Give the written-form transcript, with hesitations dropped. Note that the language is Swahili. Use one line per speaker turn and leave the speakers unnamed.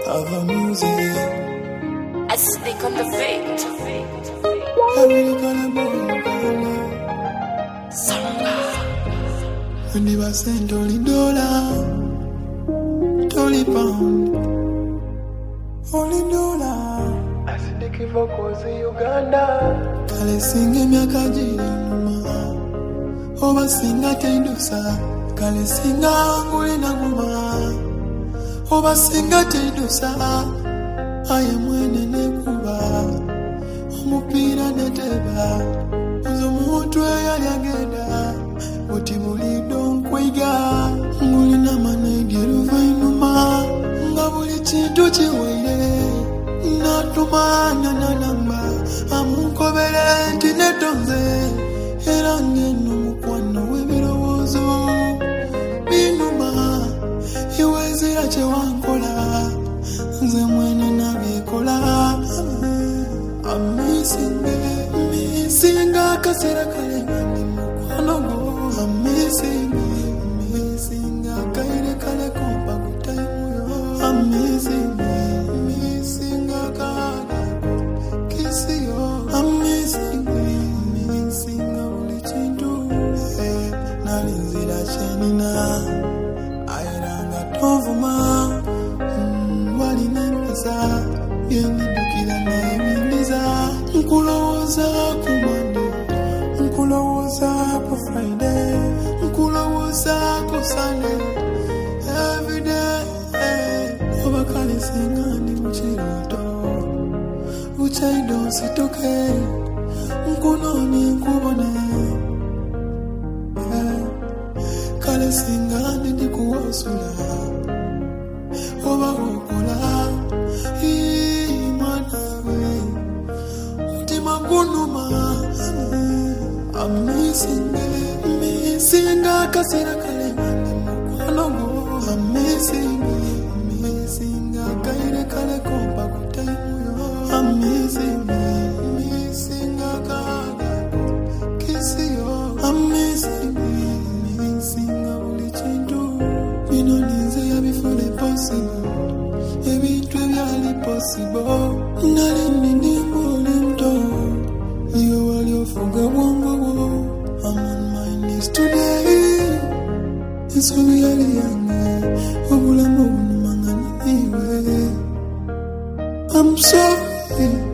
Our music.
I speak on the beat.
I really gonna move.
Samba.
When they were saying $20, £20, $20. I see the kivo kozi Uganda. Kale singe miaka jiri numa. Oba singa teidusa. Kale singa nguli na nguma. Oba singa teidusa. Aye mwene nekuba. Omupira neteba. Uzo mutwe yali agenda. Oti buli donkwiga. Nguli na manegeru vainuma. Nga buli chintu chiwaire. Natuma na namba. Amunkobere ntinetonze. Era ngeno mukwano w'ebirowoozo. Binuma. Iwezera kye wankola. Nze mwene nabikola. I'm missing akasera kale ngandi mukwano go. I'm missing akaire kale kompa kutaimu yo. I'm missing akana kisi yo. I'm missing buli chintu. Nalinzira chenina airanga tovuma. Wali nempesa yenidukira nebindiza. Nkulowoza ku Monday, nkulowoza ku Friday, nkulowoza ku Sunday. Every day, obakale singa ndi mukiroto. Uchaido nsituke, nkunoni nkubone. Kale singa ndi kuwosula. Oba okola, mwana we. I'm missing akasera kale ngandi mukwano go. I'm missing akaire kale kompa kutaimu yo. I'm missing akana kisi yo. I'm missing buli chintu. Bino ninze yabifune possible. Ebintu ebyali possible. Nali ndi mbuli mto. You are your fuga wongo. I'm on my knees today. It's really young. I'm sorry.